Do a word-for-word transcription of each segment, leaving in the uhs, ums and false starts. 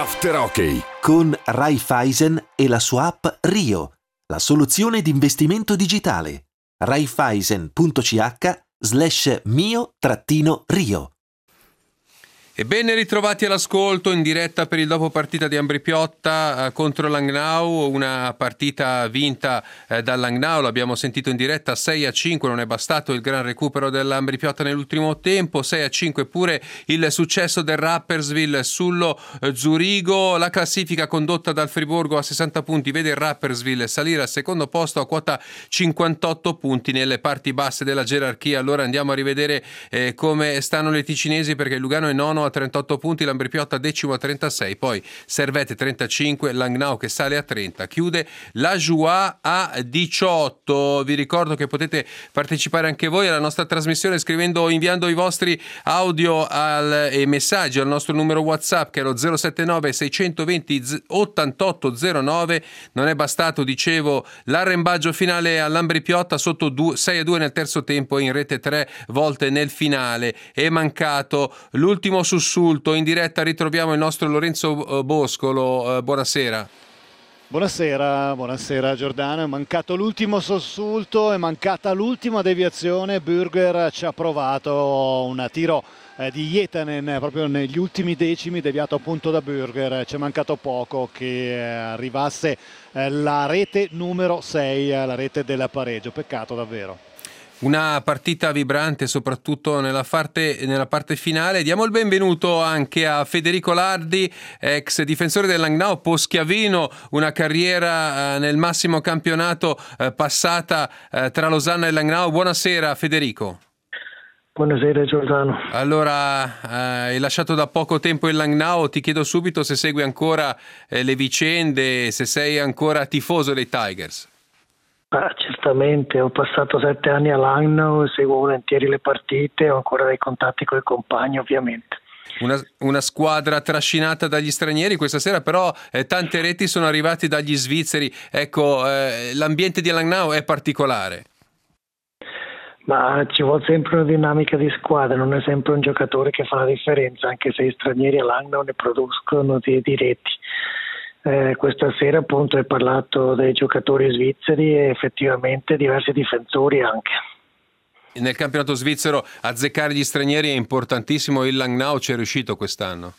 After Hockey con Raiffeisen e la sua app Rio, la soluzione di investimento digitale. Raiffeisen.ch slash mio trattino Rio. E ben ritrovati all'ascolto in diretta per il dopo partita di Ambri Piotta eh, contro Langnau, una partita vinta eh, dal Langnau, l'abbiamo sentito in diretta sei a cinque, non è bastato il gran recupero dell'Ambri Piotta nell'ultimo tempo, sei a cinque pure il successo del Rapperswil sullo eh, Zurigo. La classifica condotta dal Friburgo a sessanta punti vede il Rapperswil salire al secondo posto a quota cinquantotto punti nelle parti basse della gerarchia. Allora andiamo a rivedere eh, come stanno le ticinesi, perché il Lugano è nono a trentotto punti, l'Ambri Piotta decimo a trentasei, poi Servette trentacinque, Langnau che sale a trenta, chiude la Joie a diciotto. Vi ricordo che potete partecipare anche voi alla nostra trasmissione scrivendo, inviando i vostri audio al, e messaggi al nostro numero WhatsApp che è lo zero sette nove sei due zero ottantotto zero nove. Non è bastato, dicevo, l'arrembaggio finale all'Ambri Piotta sotto sei a due nel terzo tempo e in rete tre volte nel finale. È mancato l'ultimo sussulto. In diretta ritroviamo il nostro Lorenzo Boscolo. Buonasera. Buonasera, buonasera Giordano. È mancato l'ultimo sussulto, è mancata l'ultima deviazione. Bürger ci ha provato un tiro eh, di Jetanen proprio negli ultimi decimi, deviato appunto da Bürger. Ci è mancato poco che eh, arrivasse eh, la rete numero sei, eh, la rete del pareggio. Peccato davvero. Una partita vibrante soprattutto nella parte, nella parte finale. Diamo il benvenuto anche a Federico Lardi, ex difensore del Langnau, poschiavino, una carriera eh, nel massimo campionato eh, passata eh, tra Losanna e Langnau. Buonasera Federico. Buonasera Giordano. Allora, eh, hai lasciato da poco tempo il Langnau, ti chiedo subito se segui ancora eh, le vicende, se sei ancora tifoso dei Tigers. Ah, certamente, ho passato sette anni a Langnau, seguo volentieri le partite, ho ancora dei contatti con i compagni ovviamente. Una, una squadra trascinata dagli stranieri, questa sera però eh, tante reti sono arrivate dagli svizzeri, ecco, eh, l'ambiente di Langnau è particolare. Ma ci vuole sempre una dinamica di squadra, non è sempre un giocatore che fa la differenza, anche se i stranieri a Langnau ne producono di, di reti. Eh, questa sera appunto hai parlato dei giocatori svizzeri e effettivamente diversi difensori anche. Nel campionato svizzero azzeccare gli stranieri è importantissimo, il Langnau ci è riuscito quest'anno.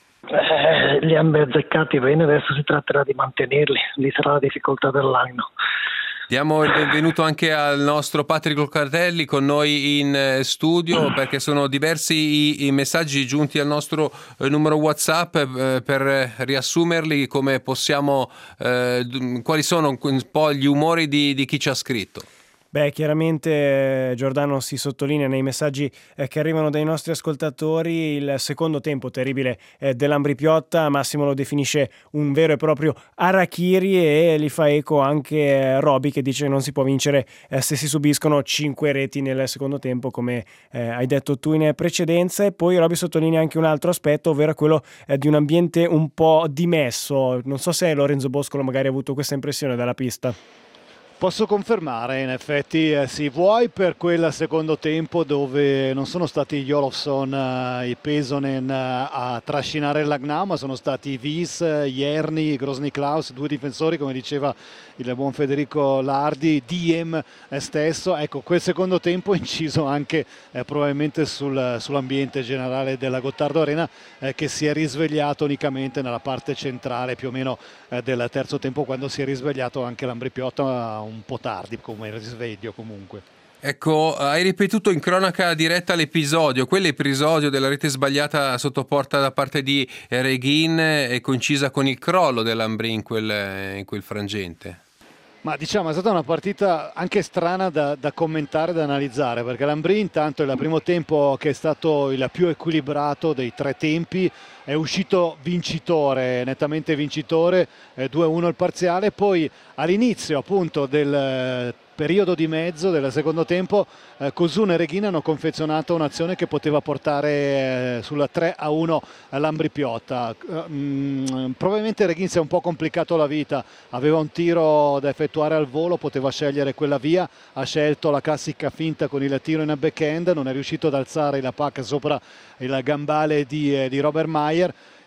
Eh, li hanno azzeccati bene, adesso si tratterà di mantenerli, lì sarà la difficoltà del Langnau. Diamo il benvenuto anche al nostro Patrick Locatelli con noi in studio, perché sono diversi i, i messaggi giunti al nostro eh, numero WhatsApp, eh, per riassumerli come possiamo, eh, quali sono un po' gli umori di, di chi ci ha scritto. Beh, chiaramente eh, Giordano si sottolinea nei messaggi eh, che arrivano dai nostri ascoltatori il secondo tempo terribile eh, dell'Ambri Piotta. Massimo lo definisce un vero e proprio harakiri e gli fa eco anche eh, Roby, che dice non si può vincere eh, se si subiscono cinque reti nel secondo tempo, come eh, hai detto tu in precedenza. E poi Roby sottolinea anche un altro aspetto, ovvero quello eh, di un ambiente un po' dimesso. Non so se Lorenzo Boscolo magari ha avuto questa impressione dalla pista. Posso confermare, in effetti eh, sì, vuoi per quel secondo tempo dove non sono stati Jolofsson e eh, Pesonen eh, a trascinare il Langnau, ma sono stati Wies, Jerny, Grosny Klaus, due difensori, come diceva il buon Federico Lardi, Diem eh, stesso. Ecco, quel secondo tempo è inciso anche eh, probabilmente sul, sull'ambiente generale della Gottardo Arena, eh, che si è risvegliato unicamente nella parte centrale più o meno eh, del terzo tempo, quando si è risvegliato anche l'Ambri Piotta un po' tardi come risveglio comunque. Ecco, hai ripetuto in cronaca diretta l'episodio, quell'episodio della rete sbagliata sotto porta da parte di Reghin è coincisa con il crollo dell'Ambri in quel, in quel frangente. Ma diciamo è stata una partita anche strana da, da commentare, da analizzare, perché l'Ambri intanto il primo tempo, che è stato il più equilibrato dei tre tempi, è uscito vincitore, nettamente vincitore, eh, due a uno il parziale. Poi all'inizio appunto del eh, periodo di mezzo del secondo tempo eh, Cosun e Reghin hanno confezionato un'azione che poteva portare eh, sulla tre a uno all'Ambri Piotta. Mm, probabilmente Reghin si è un po' complicato la vita, aveva un tiro da effettuare al volo, poteva scegliere quella via, ha scelto la classica finta con il tiro in backhand, non è riuscito ad alzare la pacca sopra il gambale di, eh, di Robert Mayer,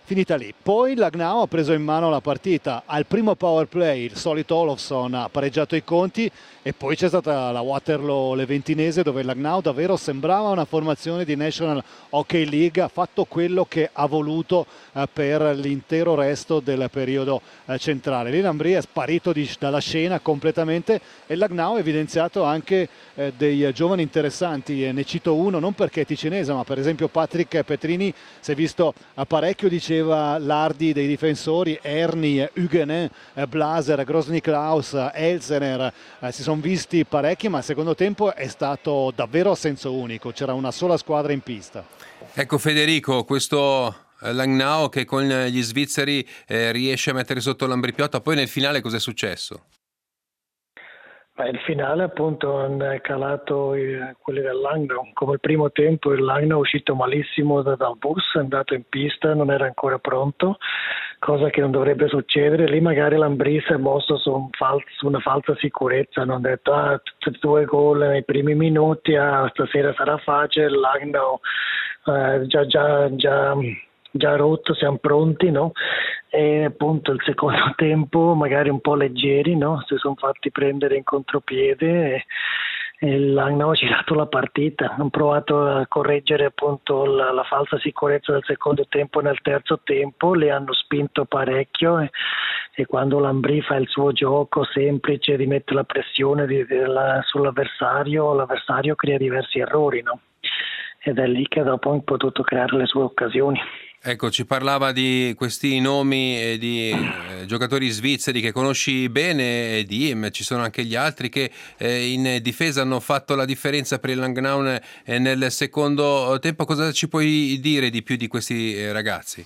finita lì. Poi Langnau ha preso in mano la partita, al primo power play il solito Olofsson ha pareggiato i conti e poi c'è stata la Waterloo leventinese dove Langnau davvero sembrava una formazione di National Hockey League, ha fatto quello che ha voluto eh, per l'intero resto del periodo eh, centrale. Lì Lambri è sparito di, dalla scena completamente e Langnau ha evidenziato anche eh, dei giovani interessanti, eh, ne cito uno non perché è ticinese ma per esempio Patrick Petrini si è visto a parecchio, diceva Lardi, dei difensori Erni, Huguenin, eh, Blaser, Grosniklaus, Elsener, eh, si sono visti parecchi ma il secondo tempo è stato davvero a senso unico, c'era una sola squadra in pista. Ecco Federico, questo Langnau che con gli svizzeri eh, riesce a mettere sotto l'Ambri Piotta, poi nel finale cos'è successo? Ma il finale appunto hanno calato i, quelli del Langnau, come il primo tempo il Langnau è uscito malissimo da, dal bus, è andato in pista, non era ancora pronto, cosa che non dovrebbe succedere, lì magari l'Ambri si è mosso su, un fal- su una falsa sicurezza, hanno detto ah, tutti e due gol nei primi minuti, ah, stasera sarà facile, il Langnau eh, già, già, già, già rotto, siamo pronti, no? E appunto il secondo tempo magari un po' leggeri, no? Si sono fatti prendere in contropiede e, e il Langnau ha girato la partita, hanno provato a correggere appunto la, la falsa sicurezza del secondo tempo nel terzo tempo, li hanno spinto parecchio e, e quando l'Ambri fa il suo gioco semplice di mettere la pressione di, di la, sull'avversario, l'avversario crea diversi errori, no? Ed è lì che dopo ha potuto creare le sue occasioni. Ecco, ci parlava di questi nomi e di eh, giocatori svizzeri che conosci bene, e Diem, ci sono anche gli altri che eh, in difesa hanno fatto la differenza per il Langnau eh, nel secondo tempo. Cosa ci puoi dire di più di questi eh, ragazzi?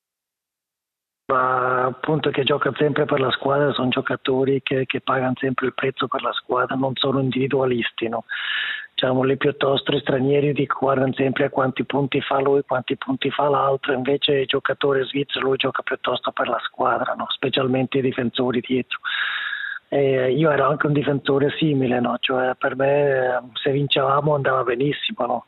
Ma appunto che giocano sempre per la squadra, sono giocatori che, che pagano sempre il prezzo per la squadra, non sono individualisti, no? Diciamo lì piuttosto i stranieri di guardano sempre a quanti punti fa lui, quanti punti fa l'altro, invece il giocatore svizzero lui gioca piuttosto per la squadra, no? Specialmente i difensori dietro. E io ero anche un difensore simile, no? Cioè per me se vincevamo andava benissimo, no?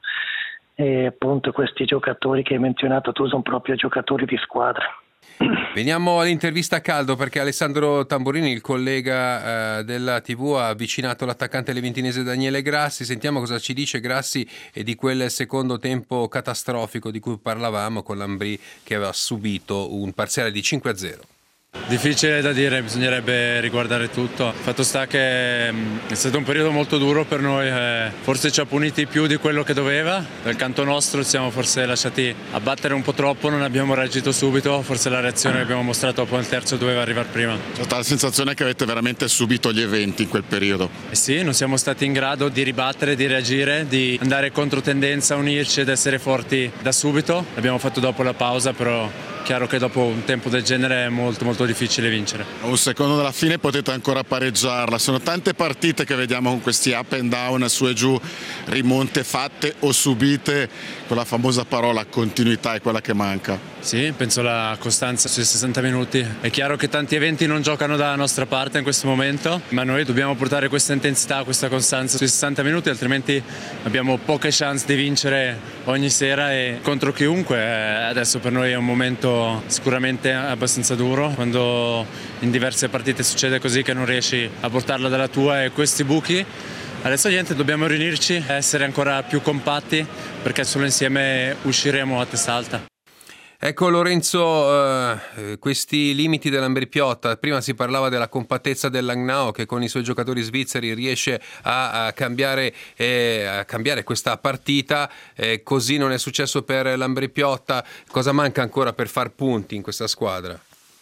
E appunto questi giocatori che hai menzionato tu sono proprio giocatori di squadra. Veniamo all'intervista a caldo perché Alessandro Tamburini, il collega eh, della tivù, ha avvicinato l'attaccante leventinese Daniele Grassi. Sentiamo cosa ci dice Grassi e di quel secondo tempo catastrofico di cui parlavamo con l'Ambri che aveva subito un parziale di cinque a zero. Difficile da dire, bisognerebbe riguardare tutto. Il fatto sta che è stato un periodo molto duro per noi, eh, forse ci ha puniti più di quello che doveva. Dal canto nostro ci siamo forse lasciati abbattere un po' troppo, non abbiamo reagito subito, forse la reazione che abbiamo mostrato dopo nel terzo doveva arrivare prima. C'è stata la sensazione che avete veramente subito gli eventi in quel periodo. Eh sì, non siamo stati in grado di ribattere, di reagire, di andare contro tendenza, unirci ed essere forti da subito. L'abbiamo fatto dopo la pausa, però chiaro che dopo un tempo del genere è molto molto difficile vincere. Un secondo dalla fine potete ancora pareggiarla, sono tante partite che vediamo con questi up and down, su e giù, rimonte fatte o subite, con la famosa parola continuità è quella che manca. Sì, penso la costanza sui sessanta minuti. È chiaro che tanti eventi non giocano dalla nostra parte in questo momento, ma noi dobbiamo portare questa intensità, questa costanza sui sessanta minuti, altrimenti abbiamo poche chance di vincere ogni sera e contro chiunque. Adesso per noi è un momento sicuramente abbastanza duro, quando in diverse partite succede così che non riesci a portarla dalla tua e questi buchi. Adesso niente, dobbiamo riunirci, essere ancora più compatti perché solo insieme usciremo a testa alta. Ecco Lorenzo, eh, questi limiti dell'Ambri Piotta, prima si parlava della compattezza del Langnau che con i suoi giocatori svizzeri riesce a, a, cambiare, eh, a cambiare questa partita, eh, così non è successo per l'Ambri Piotta. Cosa manca ancora per far punti in questa squadra?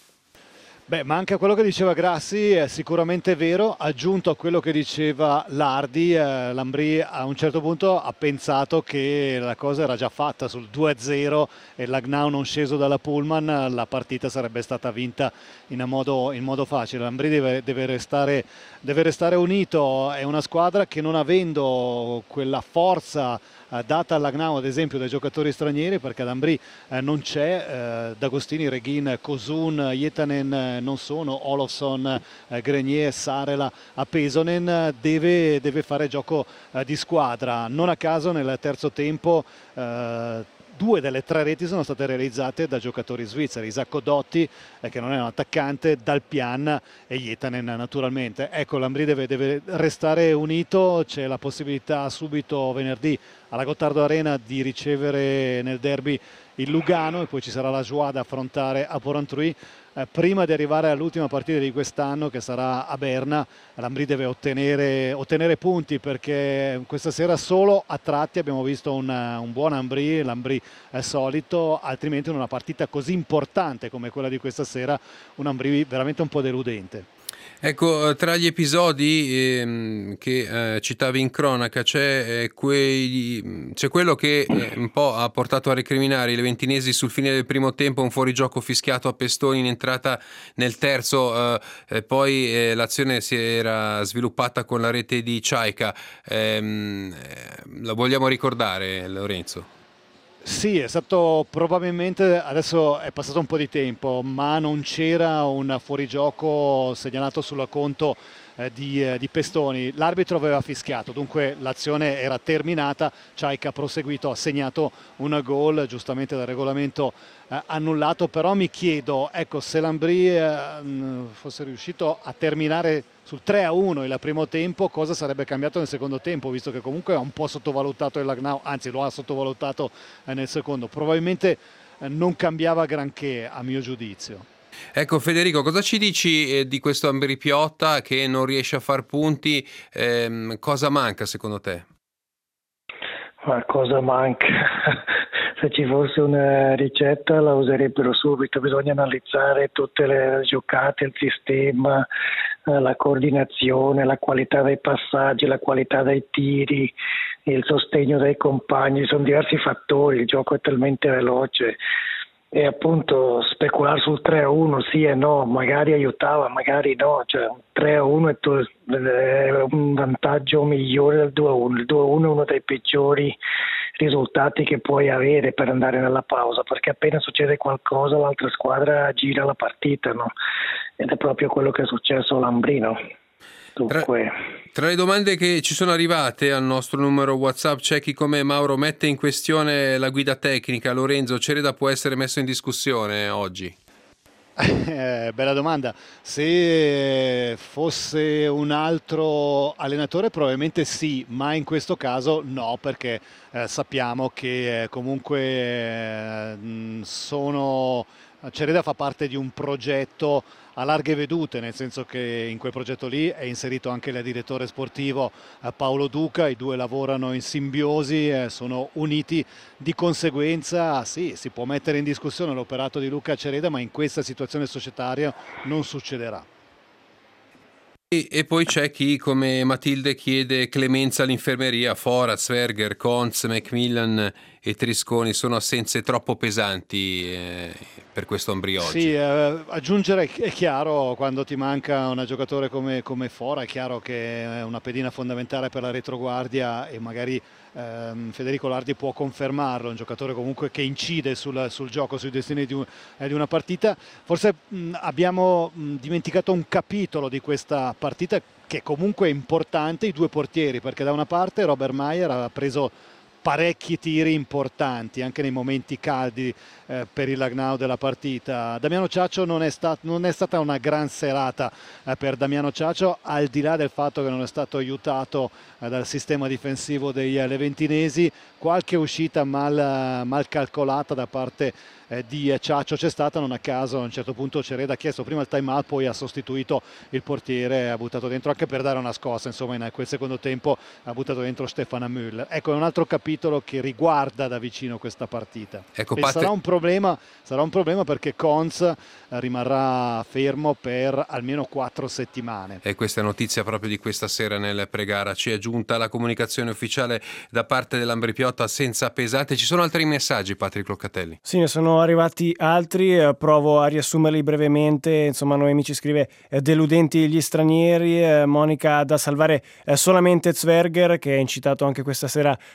Beh, manca quello che diceva Grassi, è sicuramente vero, aggiunto a quello che diceva Lardi, eh, l'Ambri a un certo punto ha pensato che la cosa era già fatta sul due a zero e Langnau non sceso dalla pullman, la partita sarebbe stata vinta in modo, in modo facile. L'Ambri deve, deve, restare, deve restare unito, è una squadra che non avendo quella forza data al Langnau ad esempio dai giocatori stranieri, perché ad Ambri eh, non c'è, eh, D'Agostini, Reghin, Kosun, Jetanen eh, non sono, Olofsson, eh, Grenier, Sarela, a Pesonen, deve, deve fare gioco eh, di squadra. Non a caso nel terzo tempo eh, due delle tre reti sono state realizzate da giocatori svizzeri, Isacco Dotti eh, che non è un attaccante, Dalpian e Jetanen naturalmente. Ecco, l'Ambri deve, deve restare unito, c'è la possibilità subito venerdì alla Gottardo Arena di ricevere nel derby il Lugano e poi ci sarà la Joie da affrontare a Porrentruy. Eh, prima di arrivare all'ultima partita di quest'anno che sarà a Berna, l'Ambri deve ottenere, ottenere punti, perché questa sera solo a tratti abbiamo visto una, un buon Ambri, l'Ambri è solito, altrimenti in una partita così importante come quella di questa sera un Ambri veramente un po' deludente. Ecco, tra gli episodi ehm, che eh, citavi in cronaca c'è, eh, quei, c'è quello che eh, un po' ha portato a recriminare i leventinesi sul fine del primo tempo, un fuorigioco fischiato a Pestoni in entrata nel terzo, eh, poi eh, l'azione si era sviluppata con la rete di Ciaica. Ehm, la vogliamo ricordare, Lorenzo? Sì, è stato probabilmente, adesso è passato un po' di tempo, ma non c'era un fuorigioco segnalato sul conto eh, di, eh, di Pestoni. L'arbitro aveva fischiato, dunque l'azione era terminata, Ciaica ha proseguito, ha segnato un gol, giustamente dal regolamento eh, annullato, però mi chiedo, ecco, se l'Ambri eh, fosse riuscito a terminare sul tre a uno il primo tempo, cosa sarebbe cambiato nel secondo tempo, visto che comunque ha un po' sottovalutato il Langnau, anzi lo ha sottovalutato eh, nel secondo, probabilmente eh, non cambiava granché a mio giudizio. Ecco Federico, cosa ci dici eh, di questo Ambri Piotta che non riesce a far punti? Ehm, cosa manca secondo te? Ma cosa manca? Se ci fosse una ricetta la userebbero subito, bisogna analizzare tutte le giocate, il sistema, la coordinazione, la qualità dei passaggi, la qualità dei tiri, il sostegno dei compagni, sono diversi fattori, il gioco è talmente veloce e appunto speculare sul tre a uno sì e no, magari aiutava, magari no, cioè tre a uno è un vantaggio migliore del due a uno, il due a uno è uno dei peggiori risultati che puoi avere per andare nella pausa, perché appena succede qualcosa l'altra squadra gira la partita, no? Ed è proprio quello che è successo all'Ambrino. Dunque... Tra, tra le domande che ci sono arrivate al nostro numero WhatsApp c'è chi come Mauro mette in questione la guida tecnica. Lorenzo, Cereda può essere messo in discussione oggi? Eh, bella domanda. Se fosse un altro allenatore probabilmente sì, ma in questo caso no, perché eh, sappiamo che eh, comunque eh, sono... Cereda fa parte di un progetto a larghe vedute, nel senso che in quel progetto lì è inserito anche il direttore sportivo eh, Paolo Duca, i due lavorano in simbiosi, eh, sono uniti, di conseguenza sì, si può mettere in discussione l'operato di Luca Cereda, ma in questa situazione societaria non succederà. E, e poi c'è chi come Matilde chiede clemenza all'infermeria. Fora, Sverger, Konz, Macmillan e Trisconi sono assenze troppo pesanti eh, per questo Ambri oggi. Sì, eh, aggiungere è chiaro, quando ti manca un giocatore come, come Fora è chiaro che è una pedina fondamentale per la retroguardia e magari ehm, Federico Lardi può confermarlo, un giocatore comunque che incide sul, sul gioco, sui destini di, un, eh, di una partita. Forse mh, abbiamo mh, dimenticato un capitolo di questa partita che comunque è importante, i due portieri, perché da una parte Robert Mayer ha preso parecchi tiri importanti anche nei momenti caldi eh, per il Langnau della partita. Damiano Ciaccio non è, stat- non è stata una gran serata eh, per Damiano Ciaccio, al di là del fatto che non è stato aiutato eh, dal sistema difensivo dei eh, leventinesi, qualche uscita mal, mal calcolata da parte eh, di Ciaccio c'è stata, non a caso a un certo punto Cereda ha chiesto prima il time out, poi ha sostituito il portiere, ha buttato dentro anche per dare una scossa, insomma in quel secondo tempo ha buttato dentro Stefana Müller. Ecco, è un altro capitolo che riguarda da vicino questa partita. Ecco, e Pat... sarà un problema, sarà un problema perché Konz rimarrà fermo per almeno quattro settimane. E questa è notizia proprio di questa sera nel pre-gara. Ci è giunta la comunicazione ufficiale da parte dell'Ambri Piotta senza pesate. Ci sono altri messaggi, Patrick Locatelli? Sì, ne sono arrivati altri, eh, provo a riassumerli brevemente. Insomma, Noemi ci scrive eh, deludenti gli stranieri, eh, Monica da salvare eh, solamente Zwerger, che ha incitato anche questa sera eh, la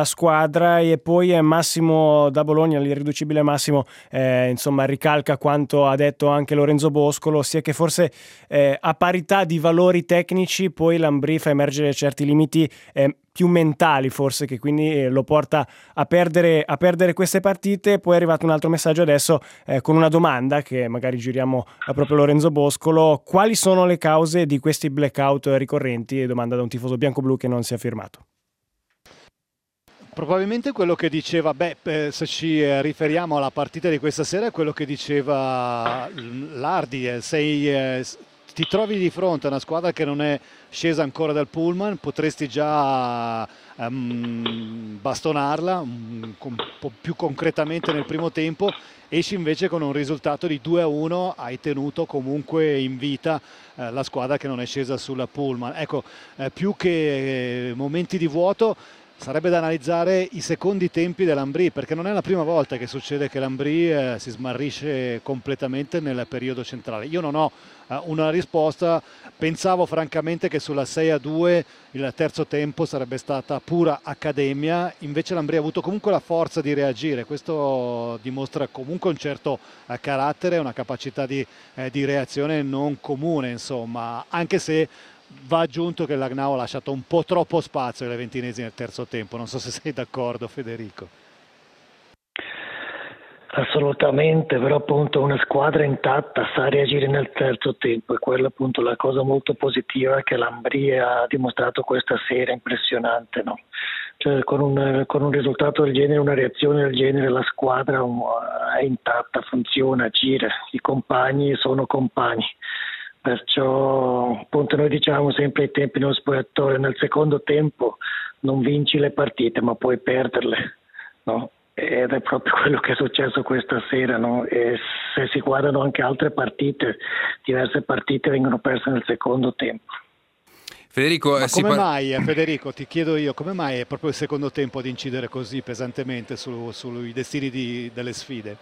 la squadra. E poi Massimo da Bologna, l'irriducibile Massimo, eh, insomma ricalca quanto ha detto anche Lorenzo Boscolo, sia che forse eh, a parità di valori tecnici poi l'Ambrì fa emergere certi limiti eh, più mentali forse, che quindi lo porta a perdere, a perdere queste partite. Poi è arrivato un altro messaggio adesso eh, con una domanda che magari giriamo a proprio Lorenzo Boscolo: quali sono le cause di questi blackout ricorrenti? E domanda da un tifoso bianco-blu che non si è firmato. Probabilmente quello che diceva, beh, se ci riferiamo alla partita di questa sera, è quello che diceva Lardi, eh, sei... Eh, ti trovi di fronte a una squadra che non è scesa ancora dal pullman, potresti già um, bastonarla un, un po' più concretamente nel primo tempo, esci invece con un risultato di due a uno, hai tenuto comunque in vita eh, la squadra che non è scesa sulla pullman. Ecco, eh, più che eh, momenti di vuoto, sarebbe da analizzare i secondi tempi dell'Ambrì, perché non è la prima volta che succede che l'Ambrì eh, si smarrisce completamente nel periodo centrale. Io non ho eh, una risposta, pensavo francamente che sulla sei a due il terzo tempo sarebbe stata pura accademia, invece l'Ambrì ha avuto comunque la forza di reagire. Questo dimostra comunque un certo eh, carattere, una capacità di, eh, di reazione non comune, insomma, anche se va aggiunto che l'Agnau ha lasciato un po' troppo spazio alle ventinesi nel terzo tempo. Non so se sei d'accordo, Federico. Assolutamente, però appunto una squadra intatta sa reagire nel terzo tempo, e quella appunto la cosa molto positiva che l'Ambrì ha dimostrato questa sera, impressionante, no? Cioè, con un, con un risultato del genere, una reazione del genere, la squadra è intatta, funziona, gira, i compagni sono compagni. Perciò appunto noi diciamo sempre ai tempi nello spogliatoio, nel secondo tempo non vinci le partite ma puoi perderle, no? Ed è proprio quello che è successo questa sera, no? E se si guardano anche altre partite, diverse partite vengono perse nel secondo tempo. Federico, ma eh, si come par- mai, eh, Federico, ti chiedo io, come mai è proprio il secondo tempo ad incidere così pesantemente su, sui destini di, delle sfide?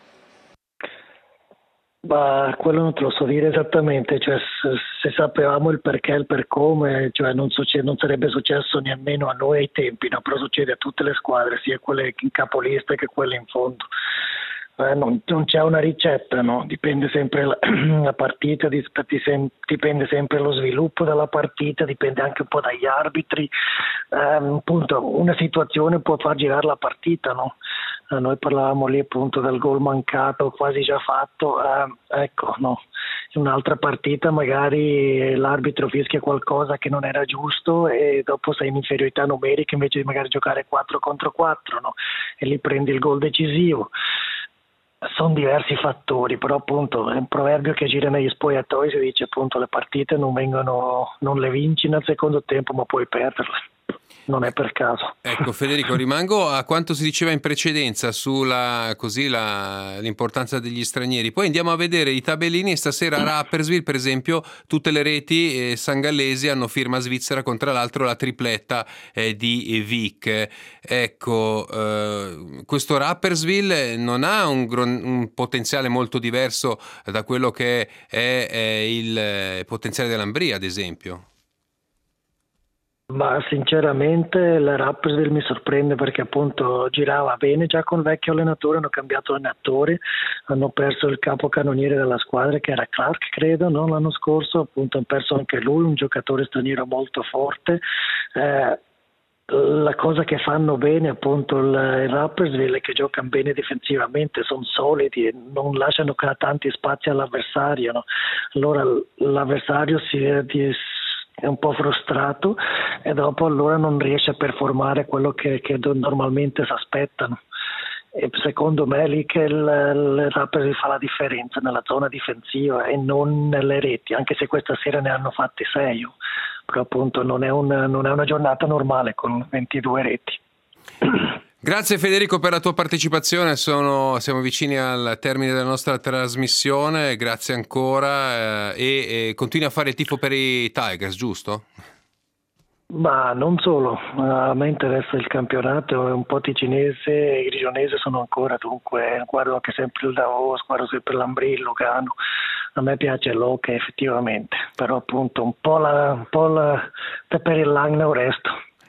Ma quello non te lo so dire esattamente, cioè se, se sapevamo il perché, il per come, cioè non, succe- non sarebbe successo nemmeno a noi ai tempi, no? Però succede a tutte le squadre, sia quelle in capolista che quelle in fondo. Eh, non, non c'è una ricetta, no? Dipende sempre la, la partita, dipende sempre lo sviluppo della partita, dipende anche un po' dagli arbitri. Eh, appunto, una situazione può far girare la partita, no? Eh, noi parlavamo lì appunto del gol mancato, quasi già fatto, eh, ecco, no. In un'altra partita magari l'arbitro fischia qualcosa che non era giusto e dopo sei in inferiorità numerica invece di magari giocare quattro contro quattro, no? E lì prendi il gol decisivo. Sono diversi fattori, però appunto è un proverbio che gira negli spogliatoi, si dice appunto le partite non vengono, non le vinci nel secondo tempo ma puoi perderle. Non è per caso. Ecco Federico, rimango a quanto si diceva in precedenza sulla così la, l'importanza degli stranieri. Poi andiamo a vedere i tabellini. Stasera a Rapperswil, per esempio, tutte le reti eh, sangallesi hanno firma svizzera, con tra l'altro la tripletta eh, di Vic. Ecco, eh, questo Rapperswil non ha un, gron- un potenziale molto diverso da quello che è, è il potenziale dell'Ambrì, ad esempio. Ma sinceramente il Rapperswil mi sorprende perché appunto girava bene già con il vecchio allenatore, hanno cambiato allenatore, hanno perso il capocannoniere della squadra che era Clark, credo, no? L'anno scorso appunto hanno perso anche lui, un giocatore straniero molto forte. Eh, la cosa che fanno bene appunto il, il Rapperswil è che giocano bene difensivamente, sono solidi, non lasciano tanti spazi all'avversario, no? Allora l'avversario si di, è un po' frustrato e dopo allora non riesce a performare quello che, che normalmente si aspettano. E secondo me è lì che il, il Rapperswil fa la differenza, nella zona difensiva e non nelle reti, anche se questa sera ne hanno fatte sei, però appunto non è, un, non è una giornata normale con ventidue reti. Grazie Federico per la tua partecipazione, Sono, siamo vicini al termine della nostra trasmissione, grazie ancora eh, e, e continui a fare il tifo per i Tigers, giusto? Ma non solo, a me interessa il campionato, un po' ticinese e grigionese sono ancora, dunque guardo anche sempre il Davos, guardo sempre l'Ambrì, il Lugano, a me piace l'hockey effettivamente, però appunto un po', la, un po' la, per il Langnau resto.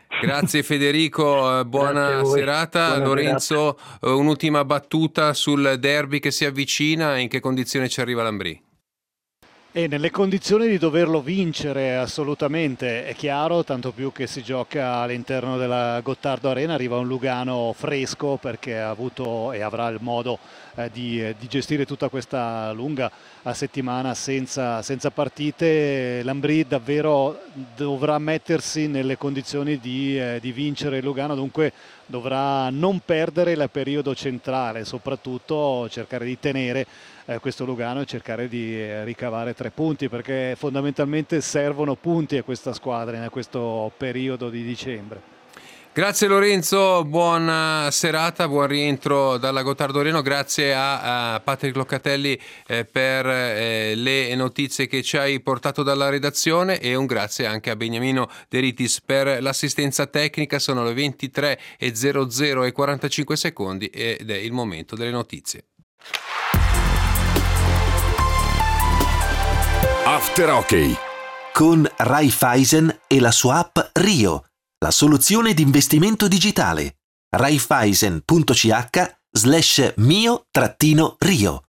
Grazie Federico, buona serata. Buona Lorenzo, serata. Un'ultima battuta sul derby che si avvicina, in che condizione ci arriva l'Ambrì? E nelle condizioni di doverlo vincere assolutamente, è chiaro, tanto più che si gioca all'interno della Gottardo Arena, arriva un Lugano fresco perché ha avuto e avrà il modo eh, di, di gestire tutta questa lunga settimana senza, senza partite. L'Ambrì davvero dovrà mettersi nelle condizioni di, eh, di vincere il Lugano, dunque dovrà non perdere il periodo centrale, soprattutto cercare di tenere eh, questo Lugano e cercare di eh, ricavare tre punti, perché fondamentalmente servono punti a questa squadra in questo periodo di dicembre. Grazie Lorenzo, buona serata, buon rientro dalla Gottardo Arena. Grazie a, a Patrick Locatelli eh, per eh, le notizie che ci hai portato dalla redazione, e un grazie anche a Beniamino De Ritis per l'assistenza tecnica. Sono le ventitré e zero zero e quarantacinque secondi ed è il momento delle notizie. After Hockey con Raiffeisen e la sua app Rio, la soluzione di investimento digitale. Raiffeisen punto c h slash mio trattino Rio.